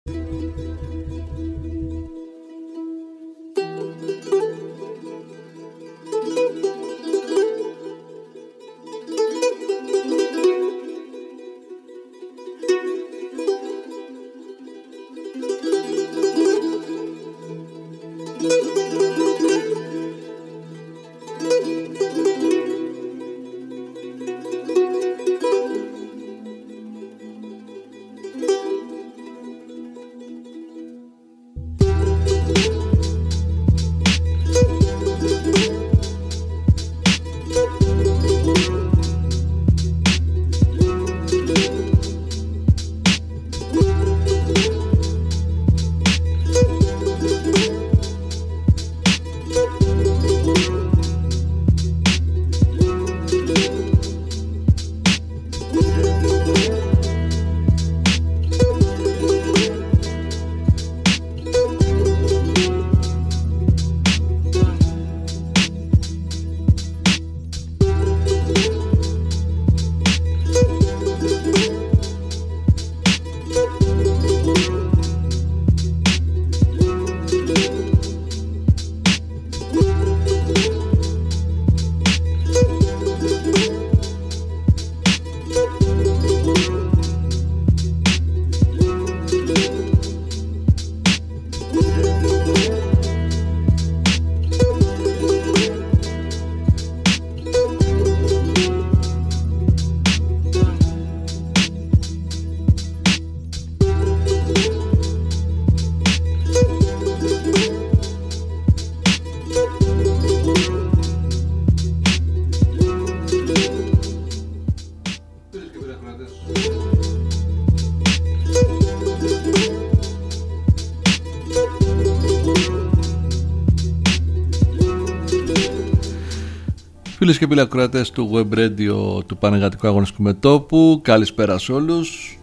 Φίλες και φίλοι ακροατές του Web Radio του Πανεγατικού Αγωνιστικού Μετώπου, καλησπέρα σε όλους.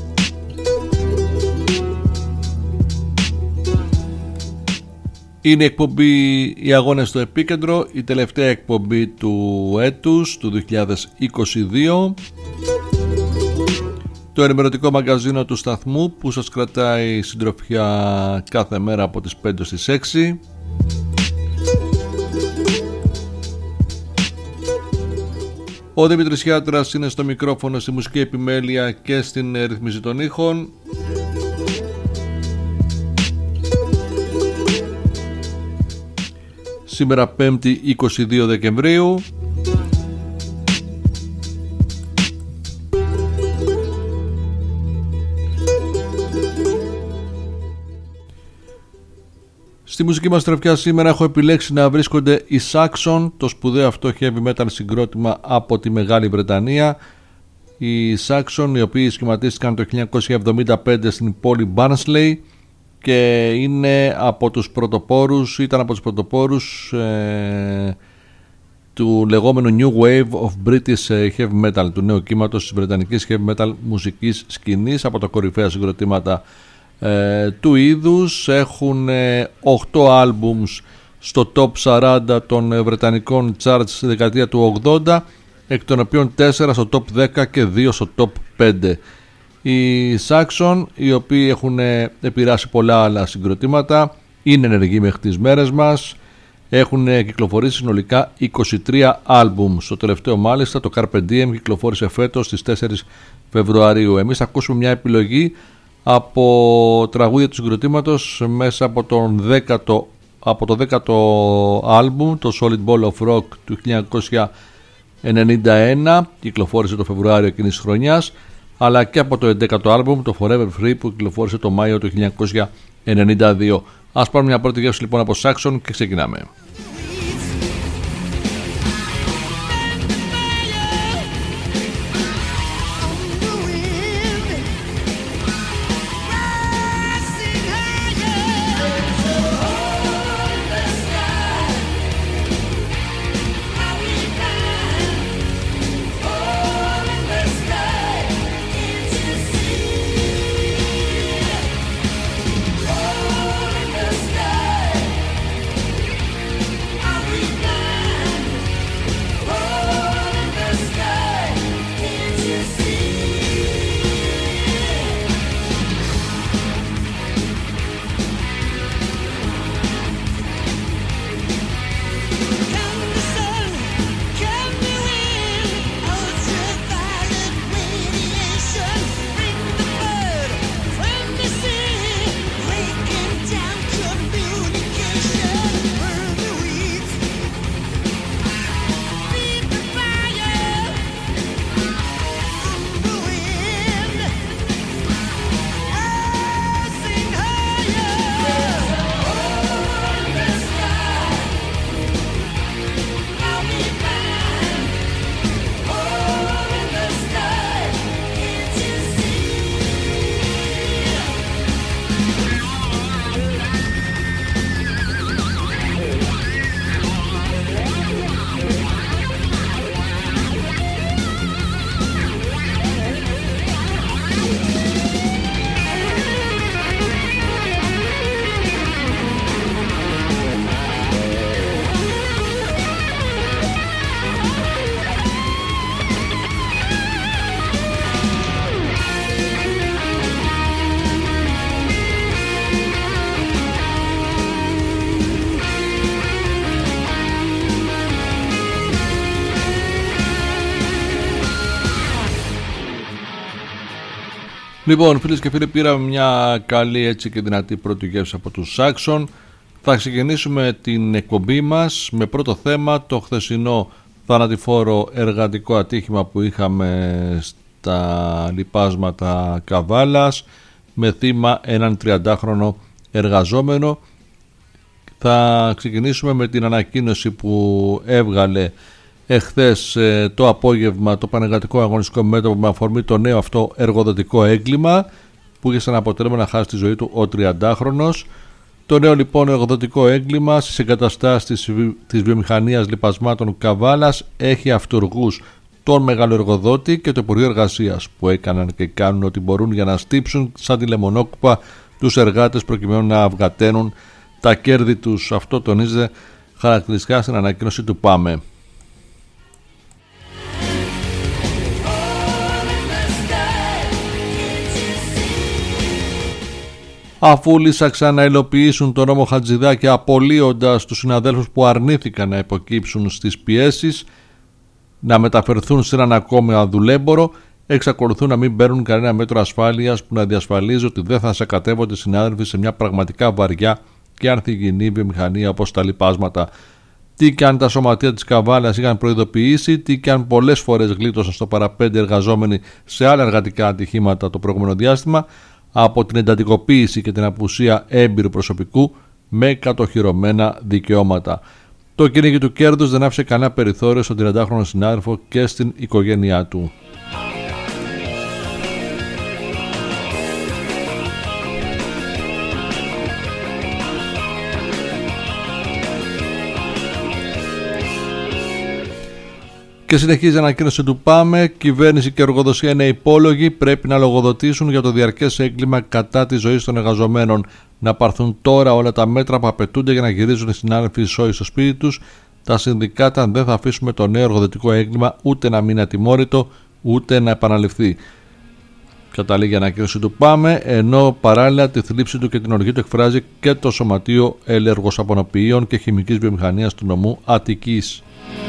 Είναι η εκπομπή «Οι Αγώνες στο Επίκεντρο», η τελευταία εκπομπή του έτους, του 2022. Το ενημερωτικό μαγκαζίνο του σταθμού που σας κρατάει συντροφιά κάθε μέρα από τις 5 στις 6. Ο Δημήτρης Χιάτρας είναι στο μικρόφωνο, στη μουσική επιμέλεια και στην ρυθμίση των ήχων. Σήμερα 5η 22 Δεκεμβρίου. Στη μουσική μας τροφιά σήμερα έχω επιλέξει να βρίσκονται οι Saxon, το σπουδαίο αυτό heavy metal συγκρότημα από τη Μεγάλη Βρετανία. Οι Saxon, οι οποίοι σχηματίστηκαν το 1975 στην πόλη Barnsley και ήταν από τους πρωτοπόρους του λεγόμενου New Wave of British Heavy Metal, του νέου κύματος της βρετανικής heavy metal μουσικής σκηνής, από τα κορυφαία συγκροτήματα του είδους. Έχουν 8 άλμπουμς στο top 40 των βρετανικών charts στη δεκαετία του 80, εκ των οποίων 4 στο top 10 και 2 στο top 5. Οι Saxon, οι οποίοι έχουν επηρεάσει πολλά άλλα συγκροτήματα, είναι ενεργοί μέχρι τις μέρες μας. Έχουν κυκλοφορήσει συνολικά 23 άλμπουμς. Το τελευταίο μάλιστα, το Carpe Diem, κυκλοφόρησε φέτος στις 4 Φεβρουαρίου. Εμείς θα ακούσουμε μια επιλογή από τραγούδια του συγκροτήματος μέσα από το 10ο άλμπουμ, το Solid Ball of Rock του 1991, κυκλοφόρησε το Φεβρουάριο εκείνης της χρονιάς, αλλά και από το 11ο άλμπουμ, το Forever Free, που κυκλοφόρησε το Μάιο του 1992. Ας πάρουμε μια πρώτη γεύση λοιπόν από Saxon και ξεκινάμε. Λοιπόν, φίλες και φίλοι, πήραμε μια καλή έτσι και δυνατή πρώτη γεύση από τους Saxon. Θα ξεκινήσουμε την εκπομπή μας με πρώτο θέμα το χθεσινό θανατηφόρο εργατικό ατύχημα που είχαμε στα λιπάσματα Καβάλας με θύμα έναν 30χρονο εργαζόμενο. Θα ξεκινήσουμε με την ανακοίνωση που έβγαλε εχθές το απόγευμα το Πανεργατικό Αγωνιστικό Μέτωπο με αφορμή το νέο αυτό εργοδοτικό έγκλημα που είχε σαν αποτέλεσμα να χάσει τη ζωή του ο 30χρονος. Το νέο λοιπόν εργοδοτικό έγκλημα στις εγκαταστάσεις της βιομηχανίας λιπασμάτων Καβάλας έχει αυτουργούς τον μεγαλοεργοδότη και το Υπουργείο Εργασίας που έκαναν και κάνουν ό,τι μπορούν για να στύψουν σαν τη λεμονόκουπα τους εργάτες προκειμένου να αυγαταίνουν τα κέρδη τους. Αυτό τονίζεται χαρακτηριστικά στην ανακοίνωση του ΠΑΜΕ. Αφού λύσαξαν να υλοποιήσουν τον νόμο Χατζηδάκη απολύοντας τους συναδέλφους που αρνήθηκαν να υποκύψουν στις πιέσεις να μεταφερθούν σε έναν ακόμη δουλέμπορο, εξακολουθούν να μην παίρνουν κανένα μέτρο ασφάλειας που να διασφαλίζει ότι δεν θα σακατεύονται συνάδελφοι σε μια πραγματικά βαριά και ανθυγιεινή βιομηχανία όπως τα λιπάσματα. Τι και αν τα σωματεία της Καβάλας είχαν προειδοποιήσει, τι και αν πολλές φορές γλίτωσαν στο παραπέντε εργαζόμενοι σε άλλα εργατικά ατυχήματα το προηγούμενο διάστημα, από την εντατικοποίηση και την απουσία έμπειρου προσωπικού με κατοχυρωμένα δικαιώματα. Το κυνήγι του κέρδους δεν άφησε κανένα περιθώριο στον 30χρονο συνάδελφο και στην οικογένειά του. Και συνεχίζει η ανακοίνωση του ΠΑΜΕ. Κυβέρνηση και εργοδοσία είναι υπόλογοι. Πρέπει να λογοδοτήσουν για το διαρκές έγκλημα κατά τη ζωή των εργαζομένων. Να πάρθουν τώρα όλα τα μέτρα που απαιτούνται για να γυρίζουν οι συνάδελφοι σώοι στο σπίτι τους. Τα συνδικάτα δεν θα αφήσουμε το νέο εργοδοτικό έγκλημα ούτε να μείνει ατιμόρυτο ούτε να επαναληφθεί. Καταλήγει η ανακοίνωση του ΠΑΜΕ, ενώ παράλληλα τη θλίψη του και την οργή του εκφράζει και το Σωματείο Ελεργοσαπονοποιείων και Χημικής Βιομηχανίας του νομού Αττικής.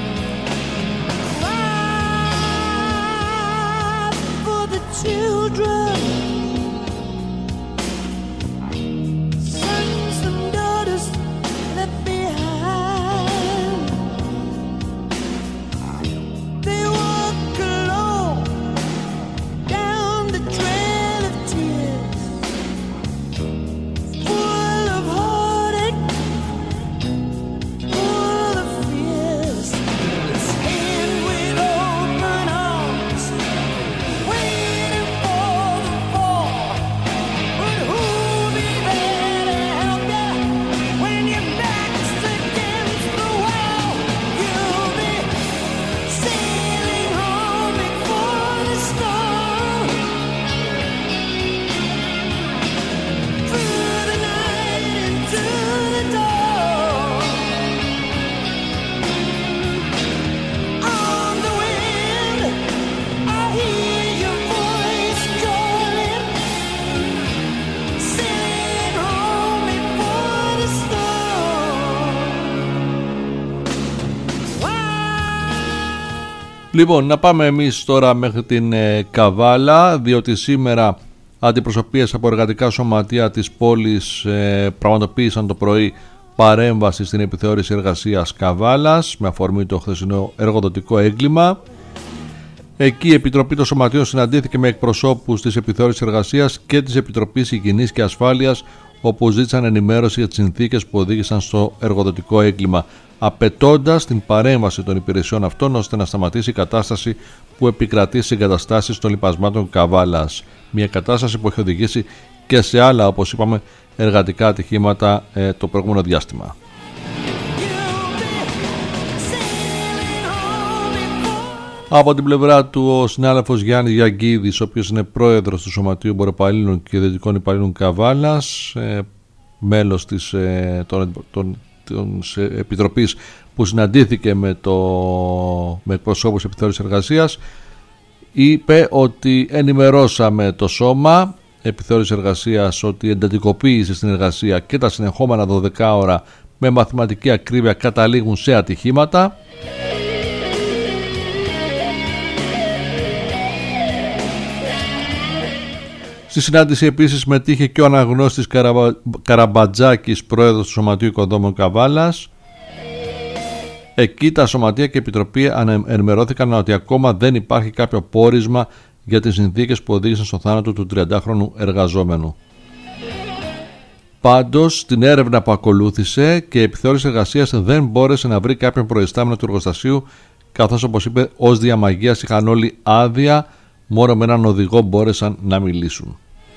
Λοιπόν, να πάμε εμείς τώρα μέχρι την Καβάλα, διότι σήμερα αντιπροσωπείες από εργατικά σωματεία της πόλης πραγματοποίησαν το πρωί παρέμβαση στην επιθεώρηση εργασίας Καβάλας με αφορμή το χθεσινό εργοδοτικό έγκλημα. Εκεί η Επιτροπή των Σωματείων συναντήθηκε με εκπροσώπους της επιθεώρησης εργασίας και της Επιτροπής Υγιεινής και Ασφάλειας, όπου ζήτησαν ενημέρωση για τις συνθήκες που οδήγησαν στο εργοδοτικό έγκλημα, απαιτώντας την παρέμβαση των υπηρεσιών αυτών ώστε να σταματήσει η κατάσταση που επικρατεί στις εγκαταστάσεις των λιπασμάτων Καβάλας. Μια κατάσταση που έχει οδηγήσει και σε άλλα, όπως είπαμε, εργατικά ατυχήματα το προηγούμενο διάστημα. Από την πλευρά του, ο συνάδελφος Γιάννης Γιαγκίδης, ο οποίος είναι πρόεδρος του Σωματείου Εμποροπαλλήλων και Ιδιωτικών Υπαλλήλων Καβάλας, μέλος της Επιτροπής που συναντήθηκε με εκπροσώπους επιθεώρησης εργασίας, είπε ότι ενημερώσαμε το σώμα επιθεώρησης εργασίας ότι η εντατικοποίηση στην εργασία και τα συνεχόμενα 12 ώρα με μαθηματική ακρίβεια καταλήγουν σε ατυχήματα. Στη συνάντηση επίσης συμμετείχε και ο αναγνώστης Καραμπατζάκης, πρόεδρος του Σωματείου Οικοδόμων Καβάλας. Εκεί τα Σωματεία και η Επιτροπή ενημερώθηκαν ότι ακόμα δεν υπάρχει κάποιο πόρισμα για τις συνθήκες που οδήγησαν στο θάνατο του 30χρονου εργαζόμενου. Πάντως, στην έρευνα που ακολούθησε και η επιθεώρηση εργασίας δεν μπόρεσε να βρει κάποιον προϊστάμενο του εργοστασίου, καθώς, όπως είπε, ως διαμαγείας είχαν όλοι άδεια, μόνο με έναν οδηγό μπόρεσαν να μιλήσουν.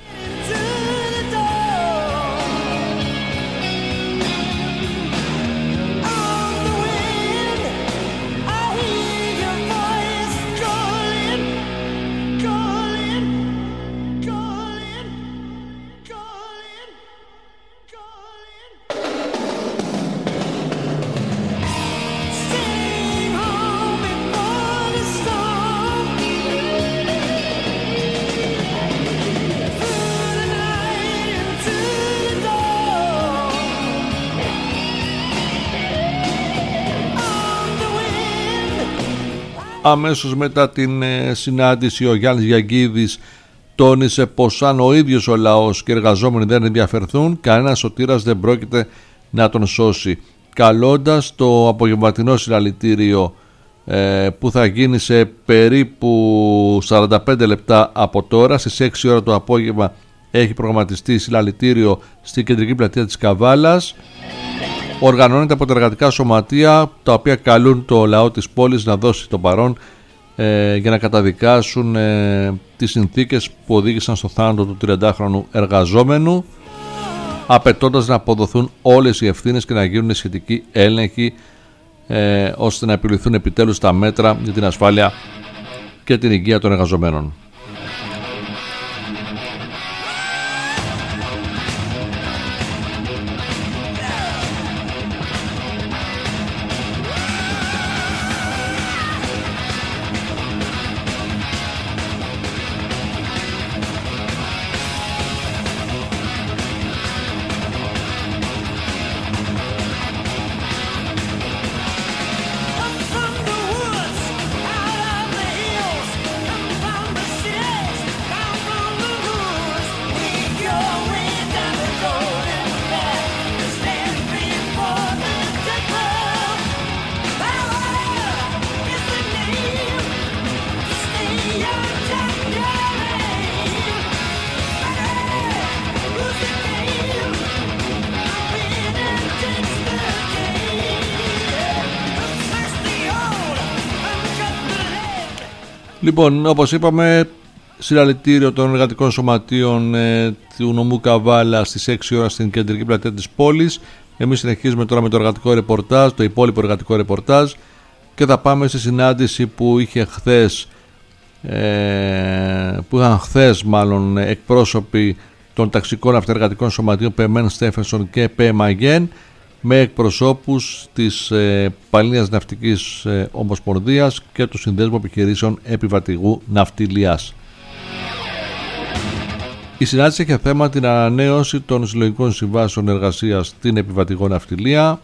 Αμέσως μετά την συνάντηση, ο Γιάννης Γιαγκίδης τόνισε πως αν ο ίδιος ο λαός και οι εργαζόμενοι δεν ενδιαφερθούν, κανένας σωτήρας δεν πρόκειται να τον σώσει, καλώντας το απογευματινό συλλαλητήριο που θα γίνει σε περίπου 45 λεπτά από τώρα. Στις 6 ώρα το απόγευμα έχει προγραμματιστεί συλλαλητήριο στην κεντρική πλατεία της Καβάλας. Οργανώνεται από τα εργατικά σωματεία, τα οποία καλούν το λαό της πόλης να δώσει το παρόν για να καταδικάσουν τις συνθήκες που οδήγησαν στο θάνατο του 30χρονου εργαζόμενου, απαιτώντας να αποδοθούν όλες οι ευθύνες και να γίνουν σχετικοί έλεγχοι ώστε να επιληθούν επιτέλους τα μέτρα για την ασφάλεια και την υγεία των εργαζομένων. Λοιπόν, όπως είπαμε, συλλαλητήριο των εργατικών σωματείων του νομού Καβάλα στις 6 ώρα στην κεντρική πλατεία της πόλης. Εμείς συνεχίζουμε τώρα με το εργατικό ρεπορτάζ, το υπόλοιπο εργατικό ρεπορτάζ, και θα πάμε στη συνάντηση που είχαν χθες εκπρόσωποι των ταξικών αυτεργατικών σωματείων ΠΕΜΕΝ Στέφενσον και ΠΕΜΑΓΕΝ με εκπροσώπους της Πανελλήνιας Ναυτικής Ομοσπονδίας και του Συνδέσμου Επιχειρήσεων Επιβατηγού Ναυτιλίας. Η συνάντηση είχε θέμα την ανανέωση των συλλογικών συμβάσεων εργασίας στην επιβατηγό ναυτιλία.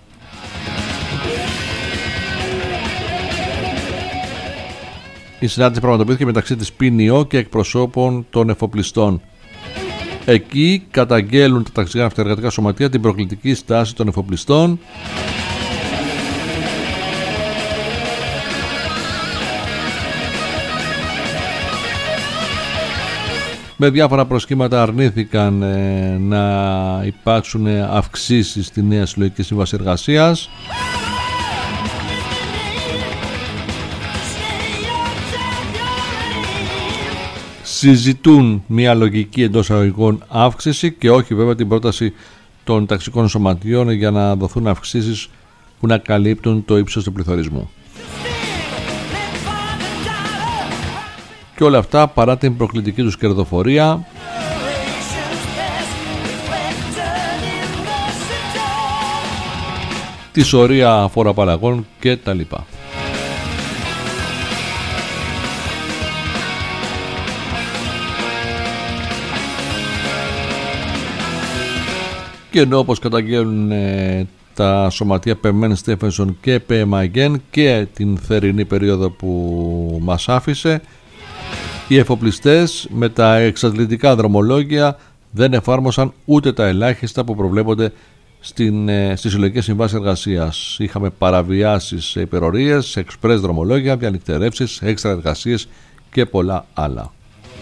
Η συνάντηση πραγματοποιήθηκε μεταξύ της ΠΝΙΟ και εκπροσώπων των εφοπλιστών. Εκεί καταγγέλουν τα ταξικά αυτεργατικά σωματεία την προκλητική στάση των εφοπλιστών, με διάφορα προσχήματα αρνήθηκαν να υπάρξουν αυξήσεις στη νέα συλλογική σύμβαση εργασίας. Συζητούν μια λογική εντός αγωγικών αύξηση και όχι βέβαια την πρόταση των ταξικών σωματείων για να δοθούν αυξήσεις που να καλύπτουν το ύψος του πληθωρισμού. Και όλα αυτά παρά την προκλητική τους κερδοφορία, τη σωρία φοροαπαλλαγών και τα λοιπά. Και ενώ όπως καταγγέλνουν τα σωματεία ΠΕΜΕΝ Στέφενσον και ΠΕΜΑΓΕΝ και την θερινή περίοδο που μας άφησε, Οι εφοπλιστές με τα εξατλητικά δρομολόγια δεν εφάρμοσαν ούτε τα ελάχιστα που προβλέπονται στις συλλογικές συμβάσεις εργασίας. Είχαμε παραβιάσεις σε υπερορίες, εξπρές δρομολόγια, διανυκτερεύσεις, έξτρα εργασίες και πολλά άλλα.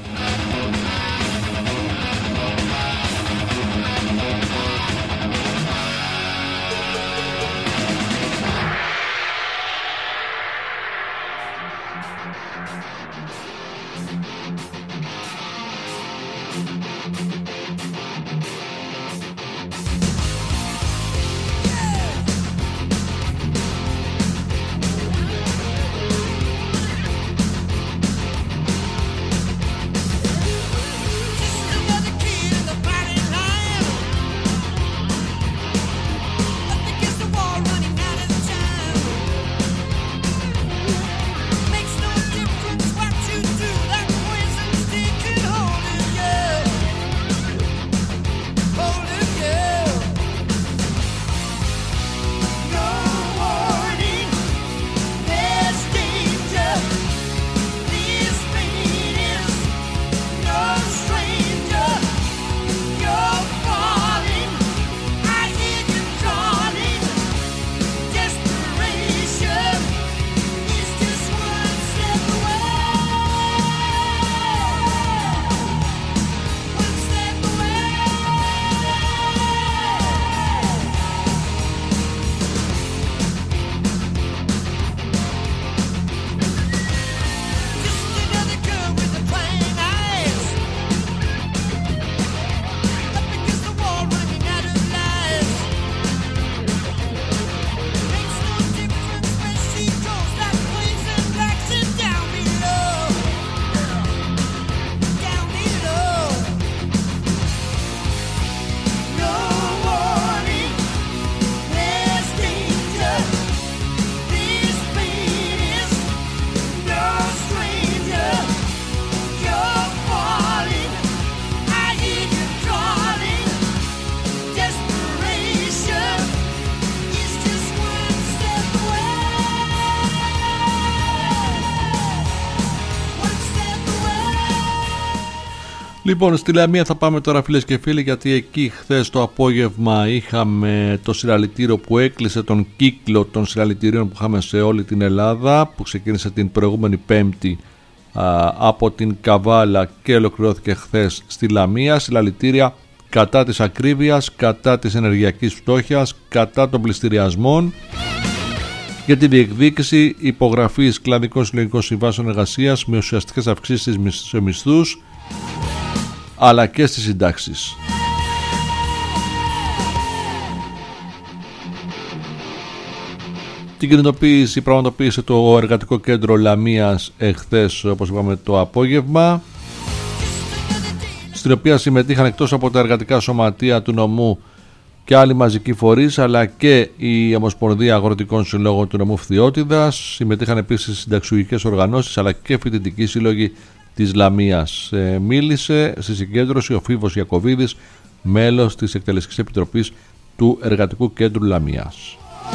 Λοιπόν, στη Λαμία θα πάμε τώρα, φίλες και φίλοι, γιατί εκεί χθες το απόγευμα είχαμε το συλλαλητήριο που έκλεισε τον κύκλο των συλλαλητηρίων που είχαμε σε όλη την Ελλάδα, που ξεκίνησε την προηγούμενη Πέμπτη από την Καβάλα και ολοκληρώθηκε χθες στη Λαμία. Συλλαλητήρια κατά της ακρίβειας, κατά της ενεργειακής φτώχειας, κατά των πληστηριασμών, για τη διεκδίκηση υπογραφής κλαδικών συλλογικών συμβάσεων εργασίας με ουσιαστικές αυξήσεις σε μισθούς αλλά και στις συντάξεις. Την κινητοποίηση πραγματοποίησε το Εργατικό Κέντρο Λαμίας εχθές, όπως είπαμε, το απόγευμα, στην οποία συμμετείχαν εκτός από τα εργατικά σωματεία του νομού και άλλοι μαζικοί φορείς, αλλά και η Ομοσπονδία Αγροτικών Συλλόγων του νομού Φθιώτιδας. Συμμετείχαν επίσης συνταξιουργικές οργανώσεις αλλά και φοιτητικοί σύλλογοι της Λαμίας. Μίλησε στη συγκέντρωση ο Φίβος Ιακωβίδης, μέλος της Εκτελεστικής Επιτροπής του Εργατικού Κέντρου Λαμίας.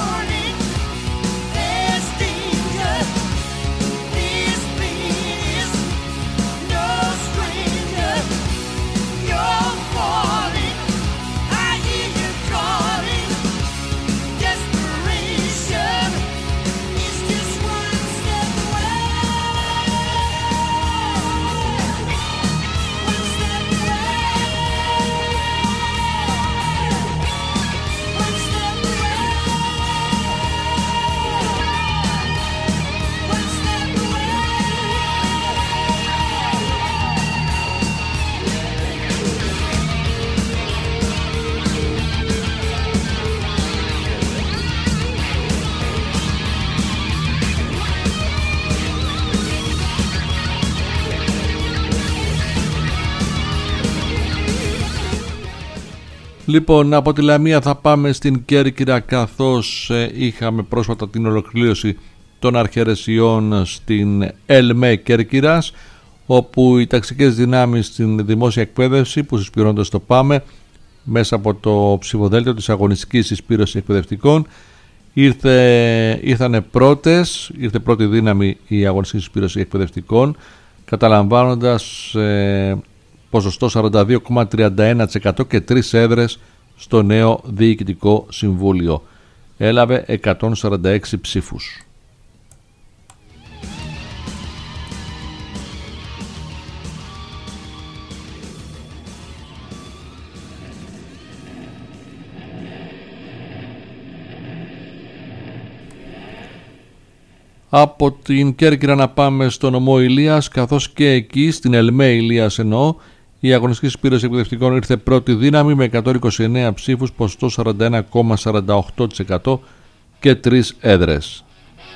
Λοιπόν, από τη Λαμία θα πάμε στην Κέρκυρα, καθώς είχαμε πρόσφατα την ολοκλήρωση των αρχαιρεσιών στην ΕΛΜΕ Κέρκυρας, όπου οι ταξικές δυνάμεις στην δημόσια εκπαίδευση που συσπηρώνονται στο ΠΑΜΕ μέσα από το ψηφοδέλτιο της αγωνιστικής συσπήρωσης εκπαιδευτικών ήρθε πρώτη δύναμη η αγωνιστική συσπήρωση εκπαιδευτικών καταλαμβάνοντας ποσοστό 42,31% και 3 έδρες στο νέο Διοικητικό Συμβούλιο. Έλαβε 146 ψήφους. Από την Κέρκυρα να πάμε στο νομό Ηλίας, καθώς και εκεί στην Ελμέ Ηλίας εννοώ, η αγωνιστική συσπήρωση εκπαιδευτικών ήρθε πρώτη δύναμη με 129 ψήφους, ποσοστό 41,48% και 3 έδρες.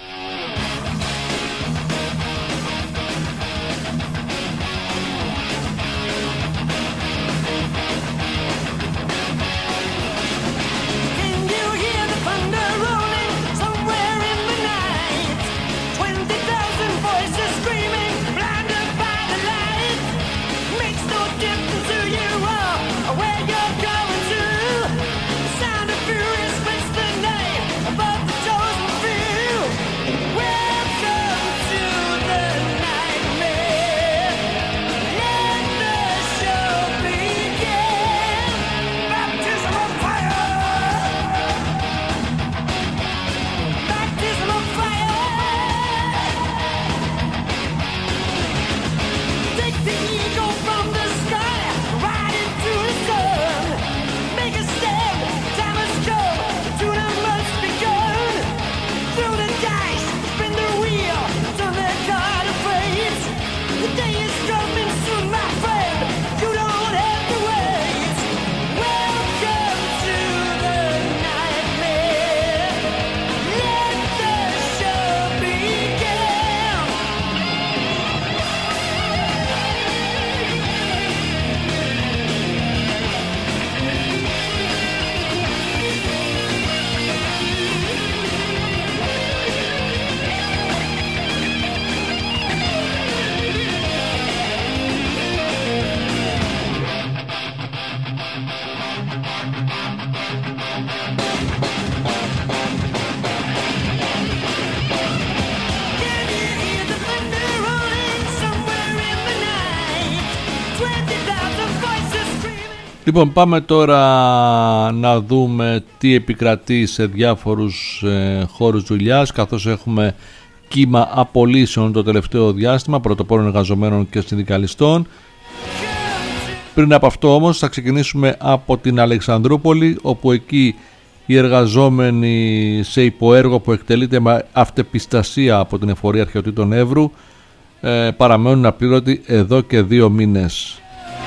Λοιπόν, πάμε τώρα να δούμε τι επικρατεί σε διάφορους χώρους δουλειάς, καθώς έχουμε κύμα απολύσεων το τελευταίο διάστημα, πρωτοπόρων εργαζομένων και συνδικαλιστών. Πριν από αυτό όμως θα ξεκινήσουμε από την Αλεξανδρούπολη, όπου εκεί οι εργαζόμενοι σε υποέργο που εκτελείται με αυτεπιστασία από την Εφορία Αρχαιοτήτων Εύρου παραμένουν απλήρωτοι εδώ και 2 μήνες.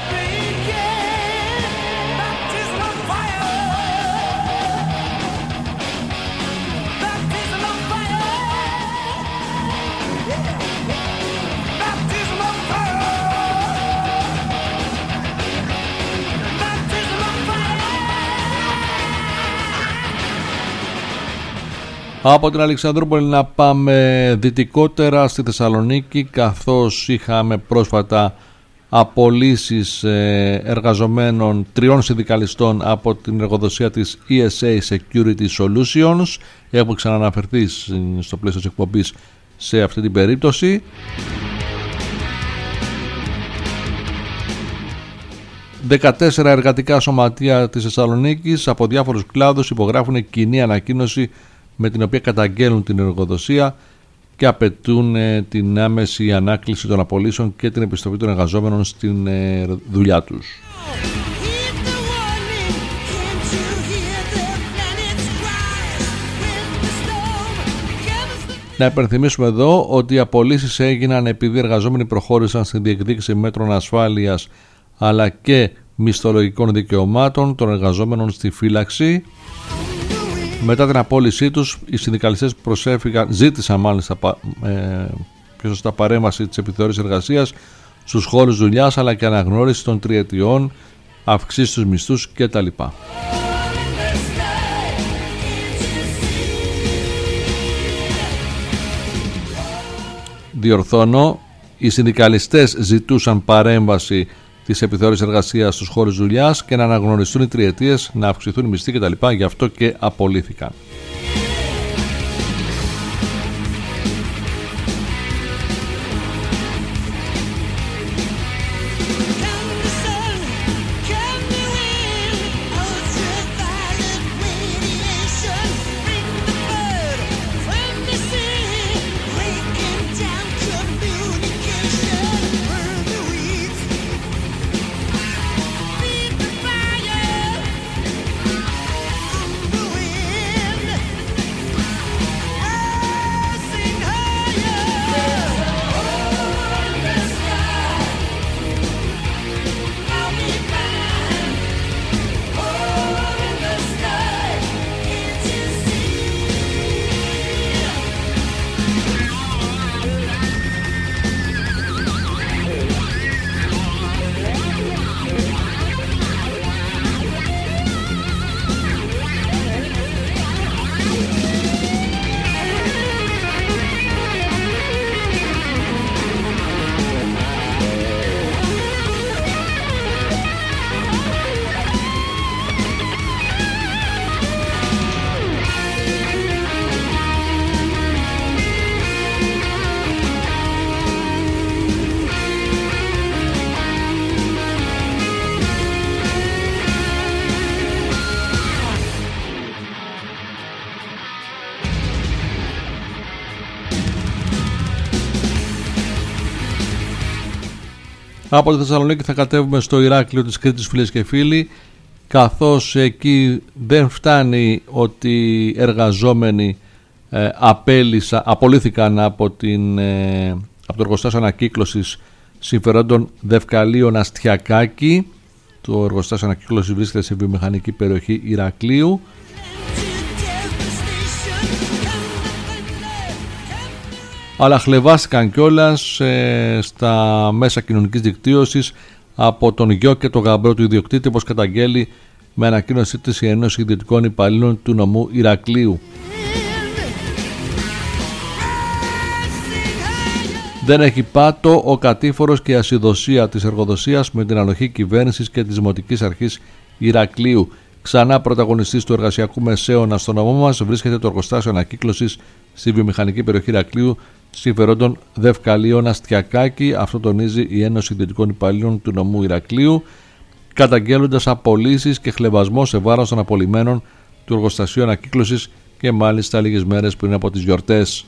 Από την Αλεξανδρούπολη να πάμε δυτικότερα στη Θεσσαλονίκη, καθώς είχαμε πρόσφατα απολύσεις εργαζομένων 3 συνδικαλιστών από την εργοδοσία της ESA Security Solutions. Έχουμε ξαναναφερθεί στο πλαίσιο της εκπομπής σε αυτή την περίπτωση. 14 εργατικά σωματεία της Θεσσαλονίκης από διάφορους κλάδους υπογράφουν κοινή ανακοίνωση με την οποία καταγγέλνουν την εργοδοσία και απαιτούν την άμεση ανάκληση των απολύσεων και την επιστροφή των εργαζόμενων στην δουλειά τους. Να υπενθυμίσουμε εδώ ότι οι απολύσεις έγιναν επειδή οι εργαζόμενοι προχώρησαν στην διεκδίκηση μέτρων ασφάλειας αλλά και μισθολογικών δικαιωμάτων των εργαζόμενων στη φύλαξη. Μετά την απόλυσή τους, οι συνδικαλιστές ζήτησαν μάλιστα πιο σωστά παρέμβαση της επιθεώρησης εργασίας στους χώρους δουλειάς, αλλά και αναγνώριση των τριετιών, αυξήσεις στους μισθούς κτλ. Διορθώνω, οι συνδικαλιστές ζητούσαν παρέμβαση της επιθεώρησης εργασίας στους χώρους δουλειάς και να αναγνωριστούν οι τριετίες, να αυξηθούν οι μισθοί κτλ. Γι' αυτό και απολύθηκαν. Από τη Θεσσαλονίκη θα κατέβουμε στο Ηράκλειο της Κρήτης, φίλες και φίλοι, καθώς εκεί δεν φτάνει ότι εργαζόμενοι απολύθηκαν από το εργοστάσιο ανακύκλωσης συμφερόντων Δευκαλίων Αστιακάκη. Το εργοστάσιο ανακύκλωσης βρίσκεται σε βιομηχανική περιοχή Ηρακλείου. Αλλά χλεβάστηκαν κιόλας στα μέσα κοινωνικής δικτύωσης από τον γιο και τον γαμπρό του ιδιοκτήτη, όπως καταγγέλει με ανακοίνωσή της η Ένωση Ιδιωτικών Υπαλλήλων του νομού Ηρακλείου. Δεν έχει πάτο ο κατήφορος και η ασυδοσία της εργοδοσίας με την ανοχή κυβέρνησης και της Δημοτικής Αρχής Ηρακλείου. Ξανά πρωταγωνιστής του εργασιακού μεσαίωνα στο νομό μας βρίσκεται το εργοστάσιο ανακύκλωσης στη βιομηχανική περιοχή Ηρακλείου συμφερόντων Δευκαλίων Αστιακάκη. Αυτό τονίζει η Ένωση Ιδιωτικών Υπαλλήλων του νομού Ηρακλείου, καταγγέλλοντας απολύσεις και χλεβασμό σε βάρος των απολυμένων του εργοστασίου ανακύκλωσης και μάλιστα λίγες μέρες πριν από τις γιορτές.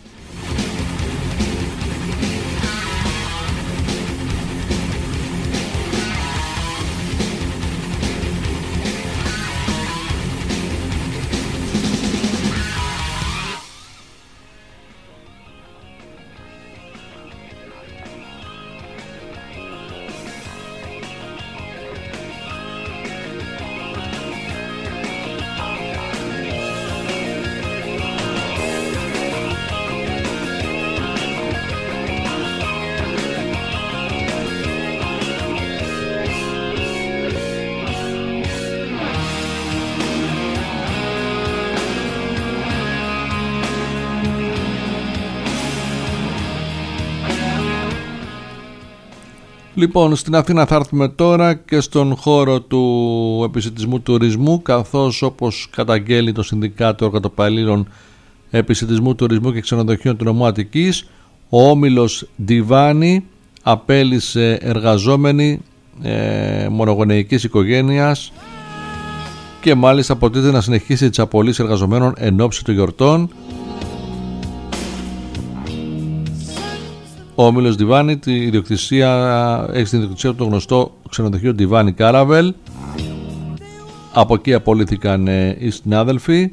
Λοιπόν, στην Αθήνα θα έρθουμε τώρα και στον χώρο του επισιτισμού τουρισμού, καθώς όπως καταγγέλει το Συνδικάτο Εργατοπαλλήλων Επισιτισμού Τουρισμού και Ξενοδοχείων του νομού Αττικής, ο όμιλος Ντιβάνι απέλυσε εργαζόμενοι μονογονεϊκής οικογένειας και μάλιστα αποτίθεται να συνεχίσει τις απολύσεις εργαζομένων εν ώψη των γιορτών. Ο όμιλος Ντιβάνι έχει την ιδιοκτησία του το γνωστό ξενοδοχείο Ντιβάνι Κάραβελ. Από εκεί απολύθηκαν οι συνάδελφοι.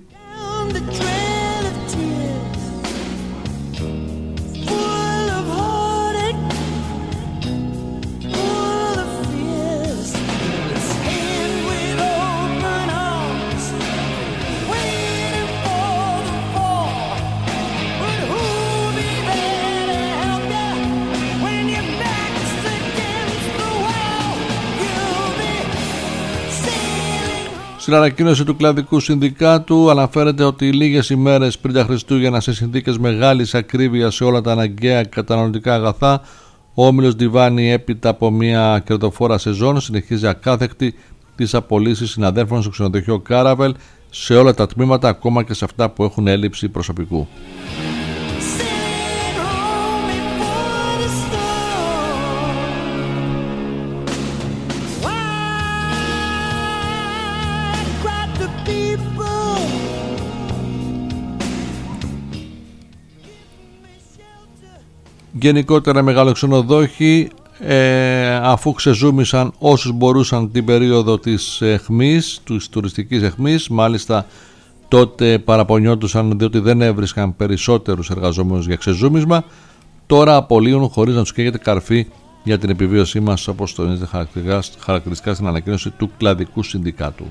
Στην ανακοίνωση του Κλαδικού Συνδικάτου αναφέρεται ότι λίγες ημέρες πριν τα Χριστούγεννα, σε συνθήκες μεγάλης ακρίβειας σε όλα τα αναγκαία καταναλωτικά αγαθά, ο όμιλος Ντιβάνι, έπειτα από μια κερδοφόρα σεζόν, συνεχίζει ακάθεκτη τις απολύσεις συναδέλφων στο ξενοδοχείο Κάραβελ σε όλα τα τμήματα, ακόμα και σε αυτά που έχουν έλλειψη προσωπικού. Γενικότερα μεγάλο ξενοδόχοι, αφού ξεζούμισαν όσους μπορούσαν την περίοδο της αιχμής, της τουριστικής αιχμής, μάλιστα τότε παραπονιόντουσαν διότι δεν έβρισκαν περισσότερους εργαζόμενους για ξεζούμισμα, τώρα απολύουν χωρίς να τους καίγεται καρφί για την επιβίωσή μας, όπως τονίζεται χαρακτηριστικά στην ανακοίνωση του Κλαδικού Συνδικάτου.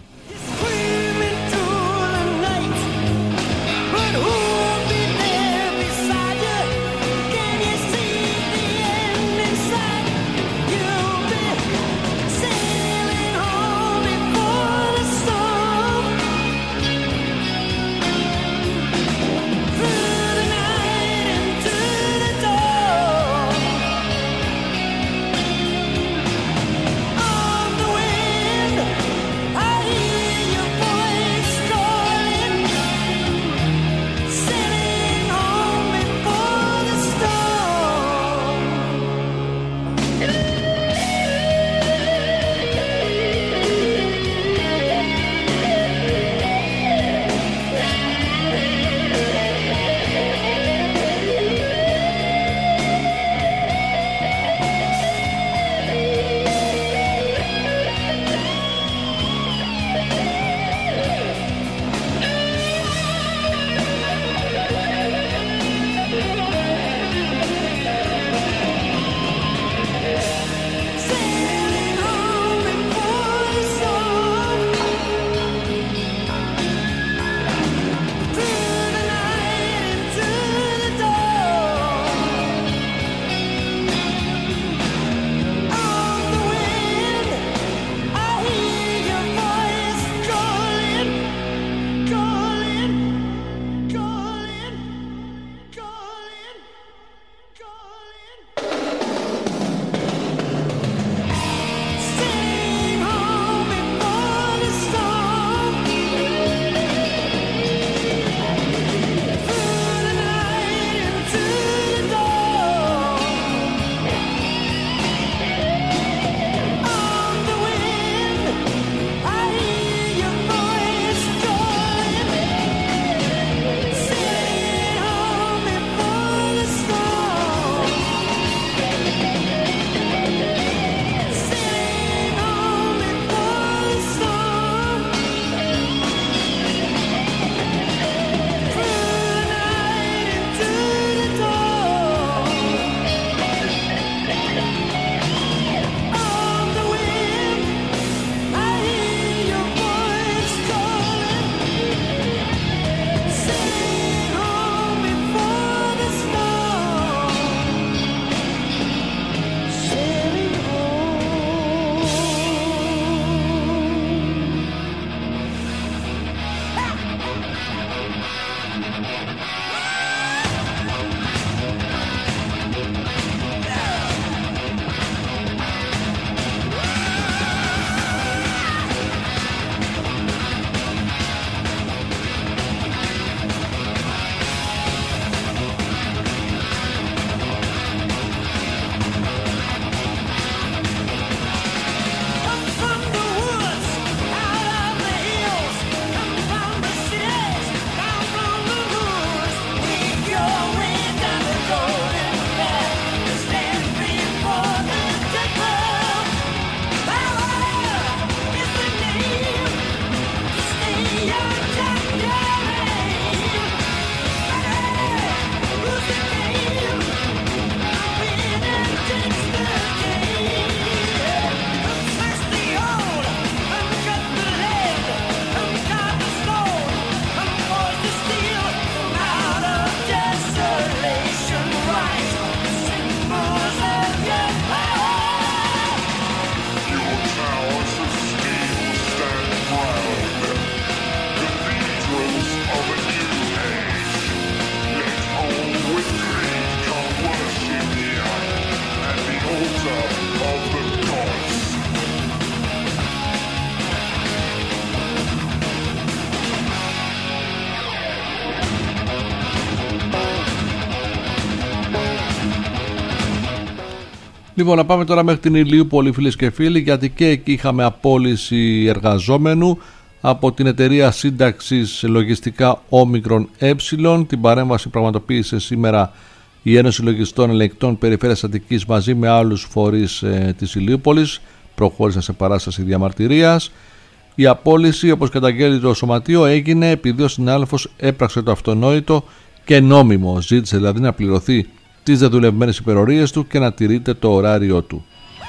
Λοιπόν, να πάμε τώρα μέχρι την Ηλιούπολη, φίλες και φίλοι, γιατί και εκεί είχαμε απόλυση εργαζόμενου από την εταιρεία σύνταξης λογιστικά Όμικρον Ε. Την παρέμβαση πραγματοποίησε σήμερα η Ένωση Λογιστών Ελεγκτών Περιφέρειας Αττικής μαζί με άλλους φορείς της Ηλιούπολης. Προχώρησαν σε παράσταση διαμαρτυρίας. Η απόλυση, όπως καταγγέλει το Σωματείο, έγινε επειδή ο συνάδελφος έπραξε το αυτονόητο και νόμιμο. Ζήτησε δηλαδή να πληρωθεί τις δεδουλευμένες υπερορίες του και να τηρείται το ωράριό του.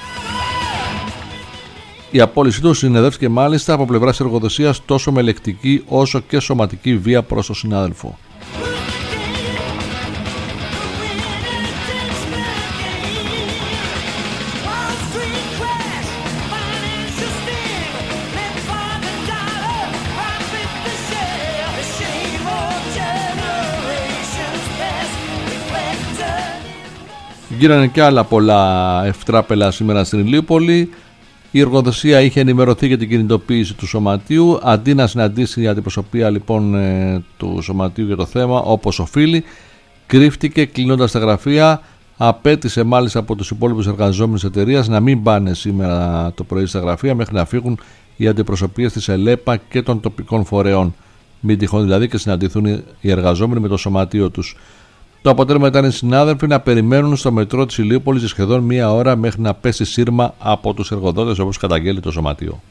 Η απόλυση του συνεδεύτηκε μάλιστα από πλευράς εργοδοσίας τόσο με λεκτική όσο και σωματική βία προς τον συνάδελφο. Γίνανε και άλλα πολλά ευτράπελα σήμερα στην Ηλιούπολη. Η εργοδοσία είχε ενημερωθεί για την κινητοποίηση του Σωματείου. Αντί να συναντήσει η αντιπροσωπεία λοιπόν του Σωματείου για το θέμα όπως οφείλει, κρύφτηκε κλείνοντας τα γραφεία. Απέτησε μάλιστα από τους υπόλοιπους εργαζόμενους της εταιρείας να μην πάνε σήμερα το πρωί στα γραφεία μέχρι να φύγουν οι αντιπροσωπείες της ΕΛΕΠΑ και των τοπικών φορεών. Μην τυχόν δηλαδή και συναντηθούν οι εργαζόμενοι με το Σωματείο τους. Το αποτέλεσμα ήταν οι συνάδελφοι να περιμένουν στο μετρό της Ηλιούπολης σχεδόν μία ώρα μέχρι να πέσει σύρμα από τους εργοδότες, όπως καταγγέλει το Σωματείο.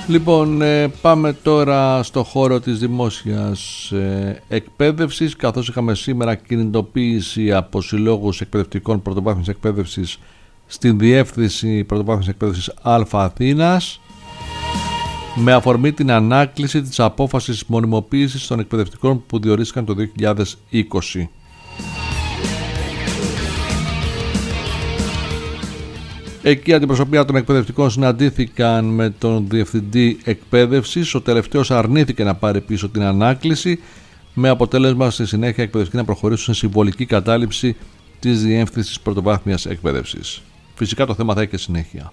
Λοιπόν, πάμε τώρα στο χώρο της δημόσιας εκπαίδευσης, καθώς είχαμε σήμερα κινητοποίηση από συλλόγους εκπαιδευτικών πρωτοβάθμιας εκπαίδευσης στην Διεύθυνση Πρωτοβάθμιας Εκπαίδευσης Α Αθήνας, με αφορμή την ανάκληση της απόφασης μονιμοποίησης των εκπαιδευτικών που διορίστηκαν το 2020. Εκεί η αντιπροσωπεία των εκπαιδευτικών συναντήθηκαν με τον Διευθυντή Εκπαίδευσης. Ο τελευταίος αρνήθηκε να πάρει πίσω την ανάκληση, με αποτέλεσμα στη συνέχεια οι εκπαιδευτικοί να προχωρήσουν σε συμβολική κατάληψη της Διεύθυνσης Πρωτοβάθμιας Εκπαίδευσης. Φυσικά το θέμα θα έχει και συνέχεια.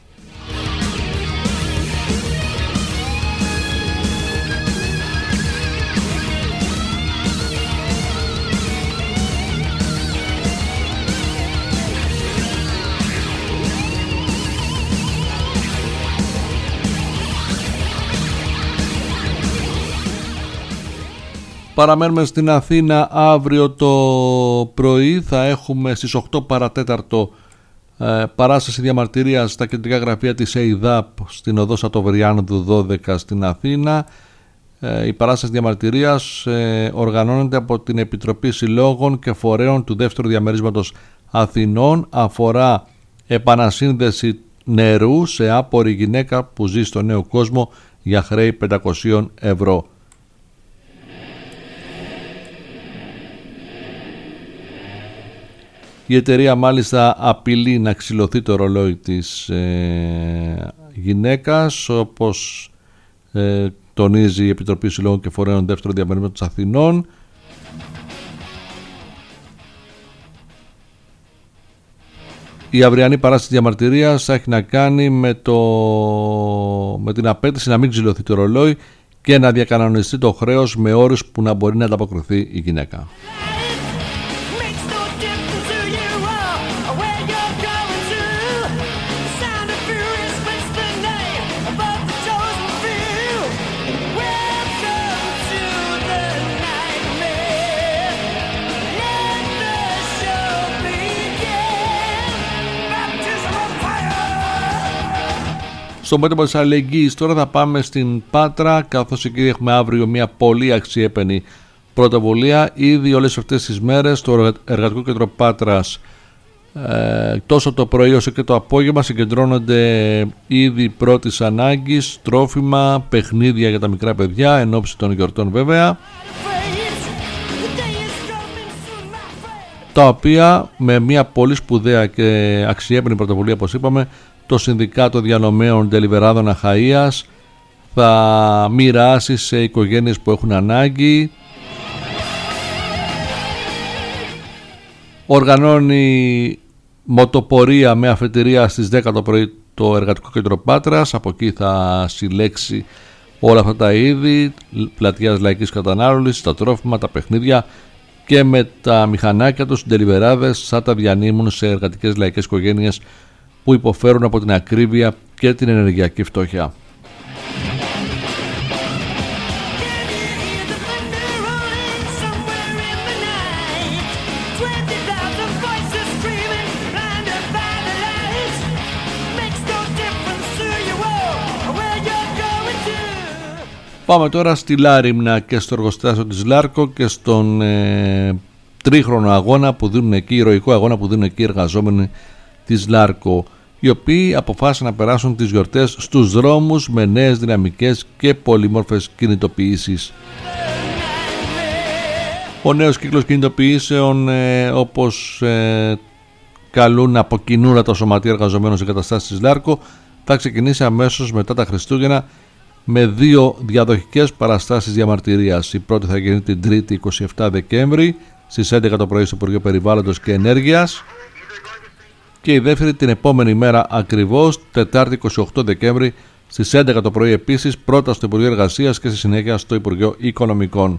Παραμένουμε στην Αθήνα. Αύριο το πρωί θα έχουμε στις 8 παρατέταρτο παράσταση διαμαρτυρίας στα κεντρικά γραφεία της ΕΙΔΑΠ στην οδό Σατοβριάνδου 12 στην Αθήνα. Η παράσταση διαμαρτυρίας οργανώνεται από την Επιτροπή Συλλόγων και Φορέων του δεύτερου διαμερίσματος Αθηνών. Αφορά επανασύνδεση νερού σε άπορη γυναίκα που ζει στο νέο κόσμο για χρέη 500 ευρώ. Η εταιρεία μάλιστα απειλεί να ξυλωθεί το ρολόι της γυναίκας, όπως τονίζει η Επιτροπή Συλλόγων και Φορέων δεύτερο διαμερίσματος Αθηνών. Η αυριανή παράσταση διαμαρτυρίας έχει να κάνει με την απέτηση να μην ξυλωθεί το ρολόι και να διακανονιστεί το χρέος με όρους που να μπορεί να ανταποκριθεί η γυναίκα. Στο μέτωπο της αλληλεγγύης τώρα θα πάμε στην Πάτρα, καθώς εκεί έχουμε αύριο μια πολύ αξιέπαινη πρωτοβουλία. Ήδη όλες αυτές τις μέρες το Εργατικό Κέντρο Πάτρας τόσο το πρωί όσο και το απόγευμα συγκεντρώνονται ήδη πρώτης ανάγκης, τρόφιμα, παιχνίδια για τα μικρά παιδιά, εν ώψη των γιορτών βέβαια, τα οποία με μια πολύ σπουδαία και αξιέπαινη πρωτοβουλία, όπως είπαμε, το Συνδικάτο Διανομέων Τελιβεράδων Αχαΐας θα μοιράσει σε οικογένειες που έχουν ανάγκη. Οργανώνει μοτοπορία με αφετηρία στις 10 το πρωί το Εργατικό Κέντρο Πάτρας. Από εκεί θα συλλέξει όλα αυτά τα είδη πλατείας λαϊκής κατανάλωσης, τα τρόφιμα, τα παιχνίδια, και με τα μηχανάκια τους, οι τελιβεράδες θα τα διανύμουν σε εργατικές λαϊκές οικογένειες που υποφέρουν από την ακρίβεια και την ενεργειακή φτώχεια. Πάμε τώρα στη Λάριμνα και στο εργοστάσιο της Λάρκο και στον τρίχρονο αγώνα που δίνουν εκεί, ηρωικό αγώνα που δίνουν εκεί οι εργαζόμενοι της Λάρκο, οι οποίοι αποφάσισαν να περάσουν τις γιορτές στους δρόμους με νέες δυναμικές και πολυμόρφες κινητοποιήσεις. Ο νέος κύκλος κινητοποιήσεων, όπως καλούν από κοινού τα σωματεία εργαζομένων σε εγκαταστάσεις της Λάρκο, θα ξεκινήσει αμέσως μετά τα Χριστούγεννα με 2 διαδοχικές παραστάσεις διαμαρτυρίας. Η πρώτη θα γίνει την 3η 27 Δεκέμβρη στις 11 το πρωί στο Υπουργείο Περιβάλλοντος και Ενέργειας και η δεύτερη την επόμενη μέρα ακριβώς, Τετάρτη 28 Δεκέμβρη στις 11 το πρωί επίσης, πρώτα στο Υπουργείο Εργασίας και στη συνέχεια στο Υπουργείο Οικονομικών.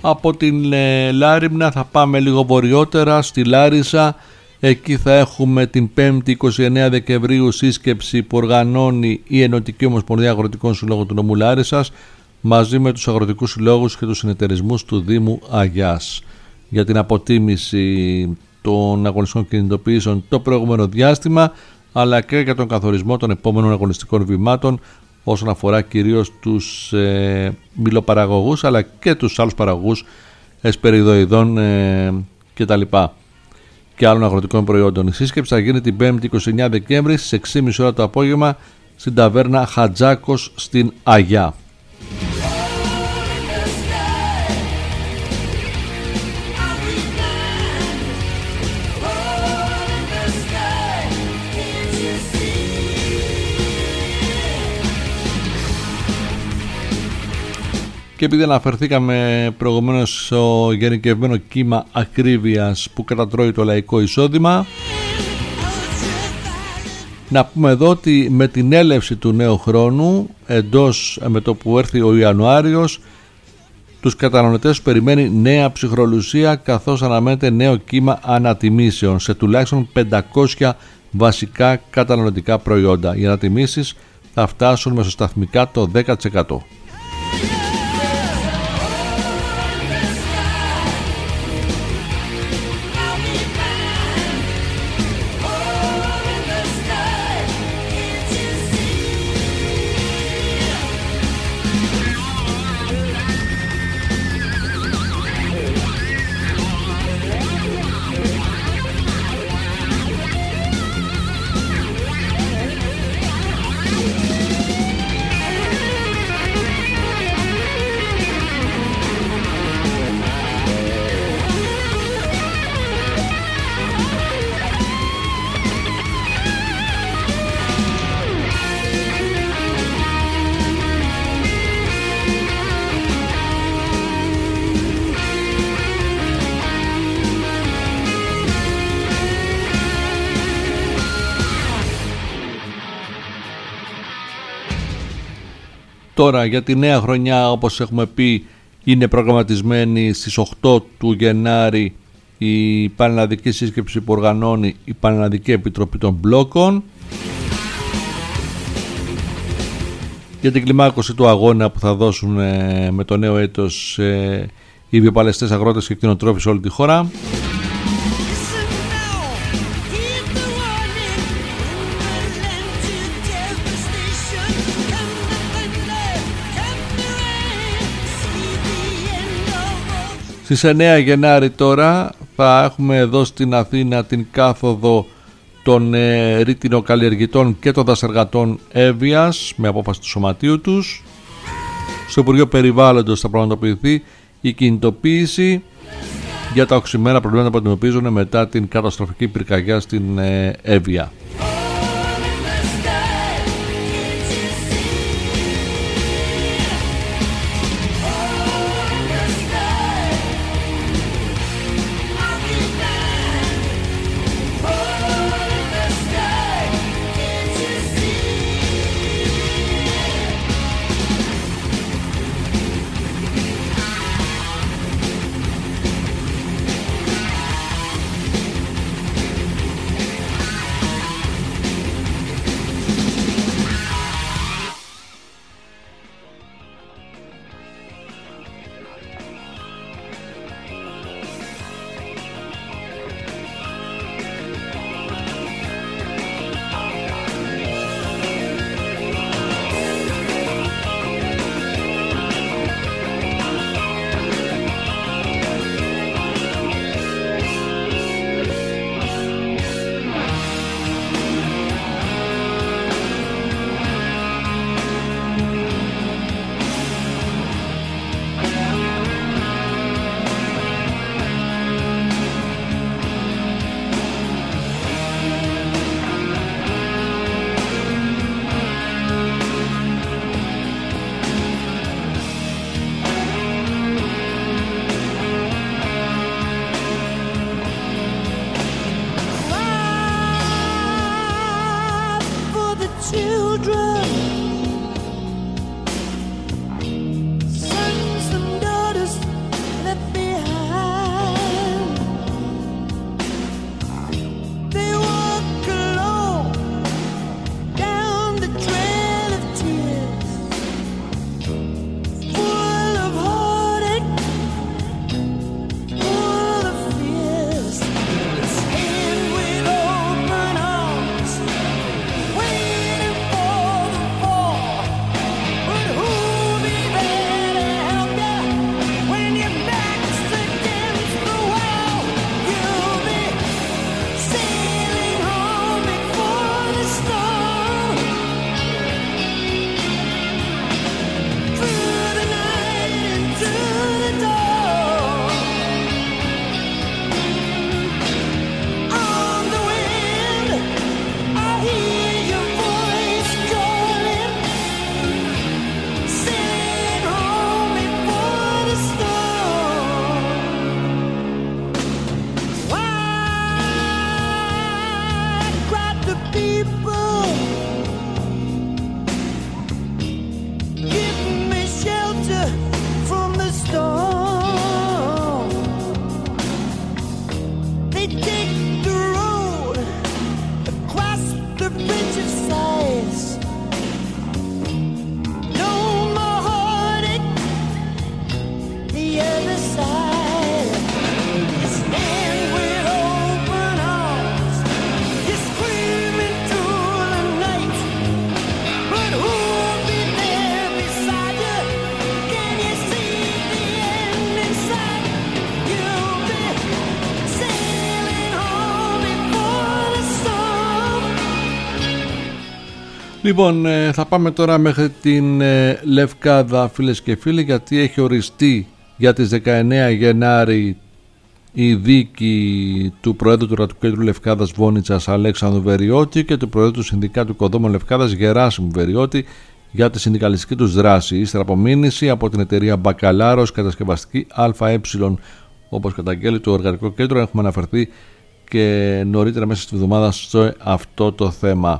Από την Λάριμνα θα πάμε λίγο βορειότερα στη Λάρισα. Εκεί θα έχουμε την 5η 29 Δεκεμβρίου σύσκεψη που οργανώνει η Ενωτική Ομοσπονδία Αγροτικών Συλλόγων του νομού Λάρισσας μαζί με τους αγροτικούς συλλόγους και τους συνεταιρισμούς του Δήμου Αγιάς για την αποτίμηση των αγωνιστικών κινητοποιήσεων το προηγούμενο διάστημα, αλλά και για τον καθορισμό των επόμενων αγωνιστικών βημάτων όσον αφορά κυρίως τους μιλοπαραγωγούς αλλά και τους άλλους παραγωγούς εσπεριδοειδών κτλ. Και άλλων αγροτικών προϊόντων. Η σύσκεψη θα γίνει την 5η 29 Δεκέμβρη στις 6.30 ώρα το απόγευμα στην ταβέρνα Χατζάκος στην Αγιά. Και επειδή αναφερθήκαμε προηγουμένως στο γενικευμένο κύμα ακρίβειας που κατατρώει το λαϊκό εισόδημα, να πούμε εδώ ότι με την έλευση του νέου χρόνου, με το που έρθει ο Ιανουάριος, τους καταναλωτές περιμένει νέα ψυχρολουσία, καθώς αναμένεται νέο κύμα ανατιμήσεων σε τουλάχιστον 500 βασικά καταναλωτικά προϊόντα. Οι ανατιμήσεις θα φτάσουν μεσοσταθμικά το 10%. Τώρα για τη νέα χρονιά, όπως έχουμε πει, είναι προγραμματισμένη στις 8 του Γενάρη η πανελλαδική σύσκεψη που οργανώνει η Πανελλαδική Επιτροπή των Μπλόκων για την κλιμάκωση του αγώνα που θα δώσουν με το νέο έτος οι βιοπαλαιστές αγρότες και κτηνοτρόφοι σε όλη τη χώρα. Στις 9 Γενάρη τώρα θα έχουμε εδώ στην Αθήνα την κάθοδο των ρήτινοκαλλιεργητών και των δασεργατών Εύβοιας με απόφαση του σωματείου τους. Στο Υπουργείο Περιβάλλοντος θα πραγματοποιηθεί η κινητοποίηση για τα οξυμένα προβλήματα που αντιμετωπίζουν μετά την καταστροφική πυρκαγιά στην Εύβοια. Λοιπόν, θα πάμε τώρα μέχρι την Λευκάδα, φίλες και φίλοι, γιατί έχει οριστεί για τις 19 Γενάρη η δίκη του Προέδρου του Εργατικού Κέντρου Λευκάδας Βόνιτσας Αλέξανδρου Βεριώτη και του Προέδρου του Συνδικάτου Οικοδόμων Λευκάδας Γεράσιμου Βεριώτη για τη συνδικαλιστική τους δράση, ύστερα από μήνυση από την εταιρεία Μπακαλάρος κατασκευαστική ΑΕ. Όπως καταγγέλει το Εργατικό Κέντρο, έχουμε αναφερθεί και νωρίτερα μέσα στη βδομάδα σε αυτό το θέμα.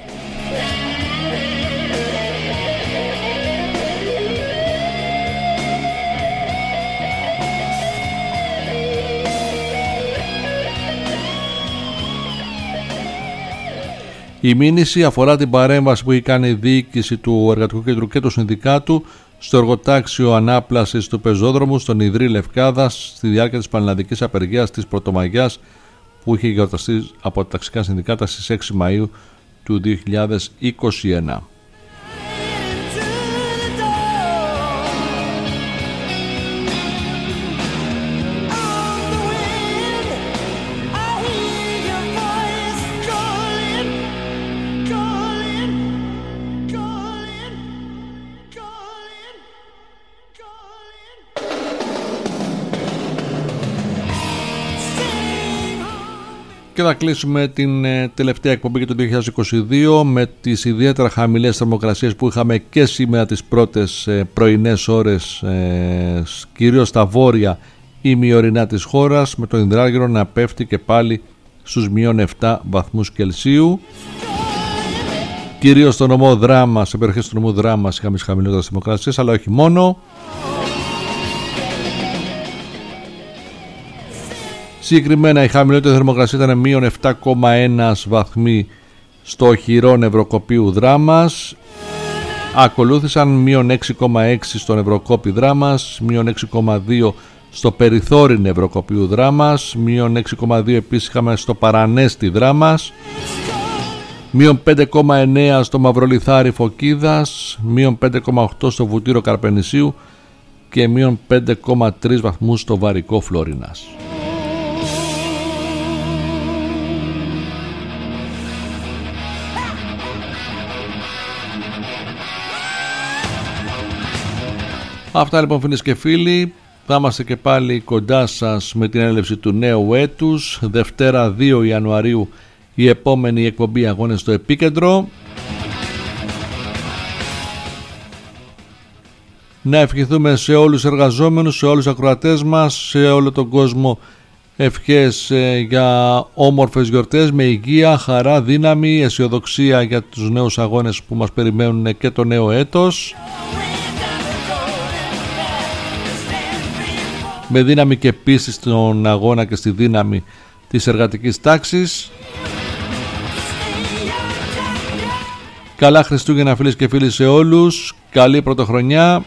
Η μήνυση αφορά την παρέμβαση που έχει κάνει η διοίκηση του Εργατικού Κέντρου και του Συνδικάτου στο εργοτάξιο ανάπλασης του πεζόδρομου στον Ιδρύ Λευκάδας στη διάρκεια της πανελλαδικής απεργίας της Πρωτομαγιάς που είχε γιορταστεί από τα ταξικά συνδικάτα στις 6 Μαΐου του 2021. Και θα κλείσουμε την τελευταία εκπομπή για το 2022 με τις ιδιαίτερα χαμηλές θερμοκρασίες που είχαμε και σήμερα τις πρώτες πρωινές ώρες, κυρίως στα βόρεια ημιορεινά της χώρας, με το υδράργυρο να πέφτει και πάλι στους -7 βαθμούς Κελσίου. Κυρίως στο νομό Δράμας, σε περιοχές του νομού Δράμας είχαμε τις χαμηλότερες θερμοκρασίες, αλλά όχι μόνο. Συγκεκριμένα η χαμηλότερη θερμοκρασία ήταν -7,1 βαθμοί στο χειρό νευροκοπίου Δράμας. Ακολούθησαν -6,6 στο νευροκόπι Δράμας, -6,2 στο περιθώρι νευροκοπίου Δράμας, -6,2 επίσης είχαμε στο Παρανέστη Δράμας, -5,9 στο Μαυρολιθάρι Φωκίδας, -5,8 στο Βουτύρο Καρπενησίου και -5,3 βαθμούς στο Βαρικό Φλόρινας. Αυτά λοιπόν, φίλες και φίλοι, θα είμαστε και πάλι κοντά σας με την έλευση του νέου έτους. Δευτέρα 2 Ιανουαρίου η επόμενη εκπομπή Αγώνες στο Επίκεντρο. Να ευχηθούμε σε όλους τους εργαζόμενους, σε όλους τους ακροατές μας, σε όλο τον κόσμο ευχές για όμορφες γιορτές με υγεία, χαρά, δύναμη, αισιοδοξία για τους νέους αγώνες που μας περιμένουν και το νέο έτος. Με δύναμη και πίστη στον αγώνα και στη δύναμη της εργατικής τάξης. Καλά Χριστούγεννα, φίλες και φίλοι, σε όλους. Καλή πρωτοχρονιά.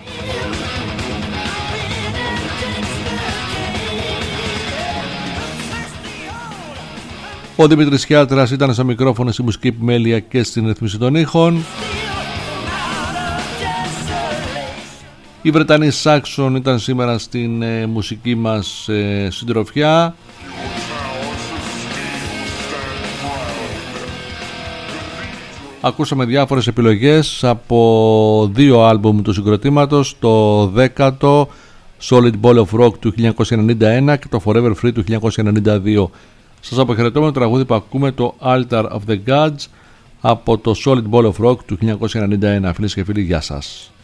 Ο Δημήτρης Χιάτρας ήταν στο μικρόφωνο, στη μουσική επιμέλεια και στην ρυθμίση των ήχων. Η Βρετανή Σάξον ήταν σήμερα στην μουσική μας συντροφιά. Ακούσαμε διάφορες επιλογές από δύο άλμπουμ του συγκροτήματος, το 10ο Solid Ball of Rock του 1991 και το Forever Free του 1992. Σας αποχαιρετώ με το τραγούδι που ακούμε, το Altar of the Gods από το Solid Ball of Rock του 1991. Φίλες και φίλοι, γεια σας.